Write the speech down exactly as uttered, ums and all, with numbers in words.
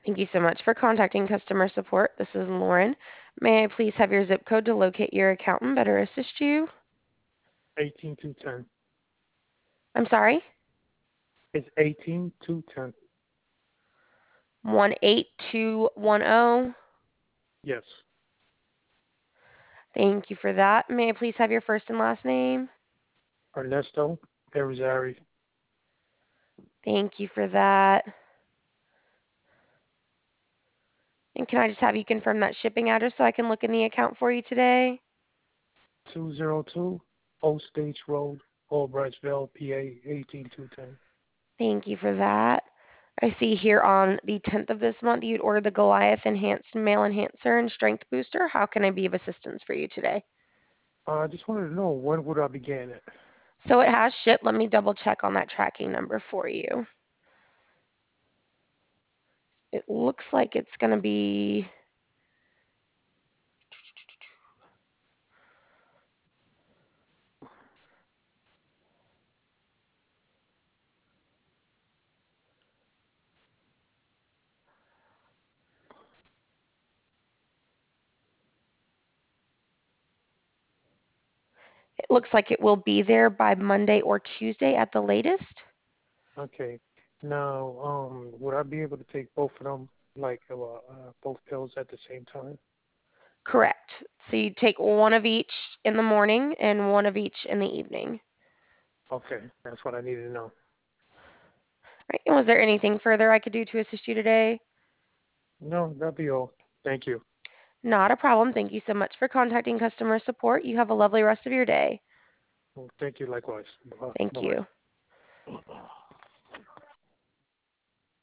Thank you so much for contacting customer support. This is Lauren. May I please have your zip code to locate your account and better assist you? Eighteen two ten. I'm sorry? It's eighteen two ten. one eight two one zero. Yes. Thank you for that. May I please have your first and last name? Ernesto Irizarry. Thank you for that. And can I just have you confirm that shipping address so I can look in the account for you today? two oh two Ostage Road, Albrightsville, P A eighteen two ten. Thank you for that. I see here on the tenth of this month you'd ordered the Goliath Enhanced Male Enhancer and Strength Booster. How can I be of assistance for you today? Uh, I just wanted to know, when would I begin it? So it has shipped. Let me double check on that tracking number for you. It looks like it's going to be it looks like it will be there by Monday or Tuesday at the latest. Okay. Now, um, would I be able to take both of them, like uh, uh, both pills at the same time? Correct. So you take one of each in the morning and one of each in the evening. Okay, that's what I needed to know. Right. And was there anything further I could do to assist you today? No, that'd be all. Thank you. Not a problem. Thank you so much for contacting customer support. You have a lovely rest of your day. Well, thank you likewise. Bye Thank bye. you.